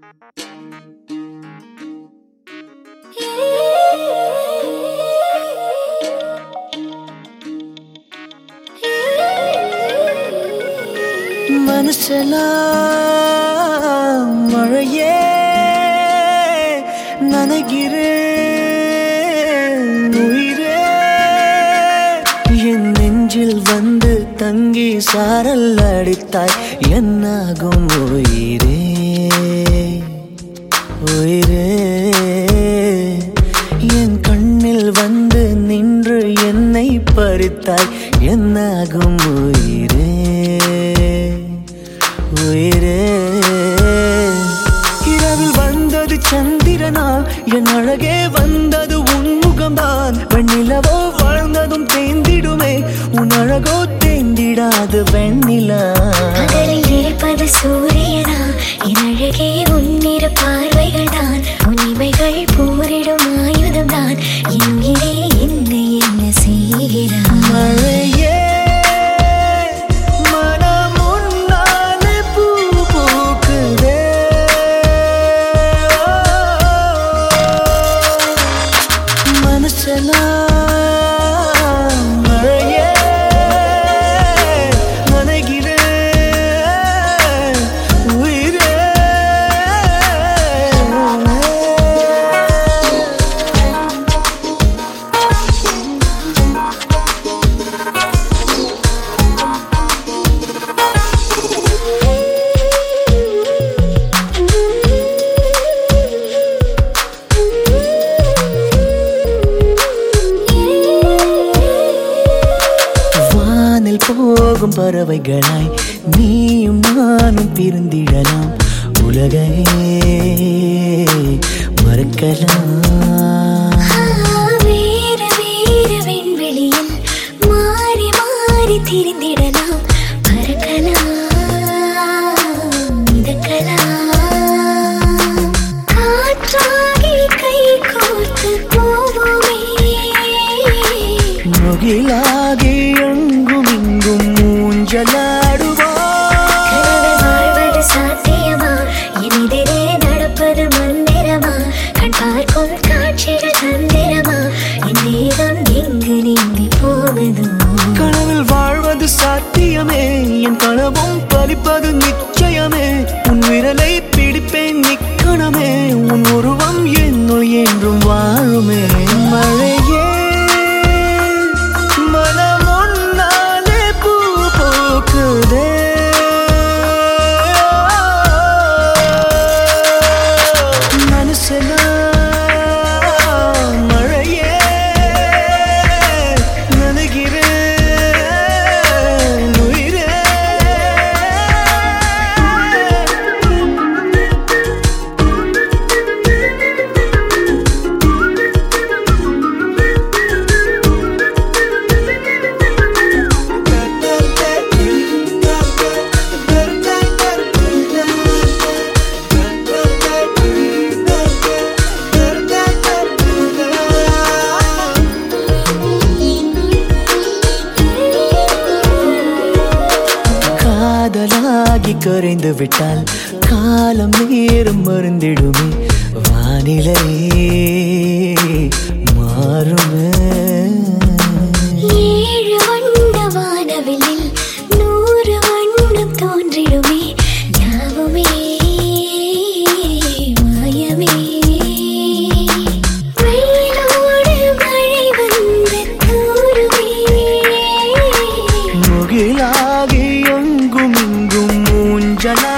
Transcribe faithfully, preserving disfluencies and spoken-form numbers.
மனசெல்லாம் மழையே நனைகிறேன் உயிரே என் நெஞ்சில் வந்து தங்கி சாரல் அடித்தாய் என்னாகும் உயிரே உயிரே என் கண்ணில் வந்து நின்று என்னை பறித்தாய் என்னாகும் உயிரே உயிரே இரவில் வந்தது சந்திரனா என் அழகே வந்தது உன் முகம்தான் வெண்ணிலவோ வாழ்ந்ததும் தேந்திடுமே உன் அழகோ தேந்திடாது வெண்ணிலா பகலில் இருப்பது சூரியனா என் அழகே உன்னிரு பார்வைகள் தான் உன் இமைகள் போரிடும் ஆயுதம் தான் என் உயிரே என்னை என்ன செய்கிறாய் மழையே போகும் பறவைகளாய் நீயும் நானும் பிரிந்திடலாம் உலகையே மறக்கலாம் வேறு வேறு விண்வெளியில் மாறி மாறி திரிந்திடலாம் பறக்கலாம் மிதக்கலாம் காற்றாகி கை கோர்த்து போவோமே முகிலாகி எங்கும் இங்கும் மூஞ்சலாடுவார் வாழ்வது சாத்தியமா எதிரே நடப்பது மந்திரமா கண் பார்க்கும் காட்சிகள் தந்திரமா என் தேகம் எங்கு நீங்கி போவதோ கனவில் வாழ்வது சாத்தியமே என் கனவும் பலிப்பது நிச்சயமே உன் விரலை பிடிப்பேன் நிக்கணமே உன் உருவம் என்னுள் என்றும் வாழுமே மழையே காதலாகி கரைந்து விட்டால் காலம் நேரம் மருந்திடுமே வானிலை மாறுமே ஏழு வண்ண வானவில்லில் நூறு வண்ணம் தோன்றிடுமே யாவுமே மாயமே வெயிலோடு மழை வந்து தூருமே முகிலாகி எங்கும் இங்கும் மூஞ்சலா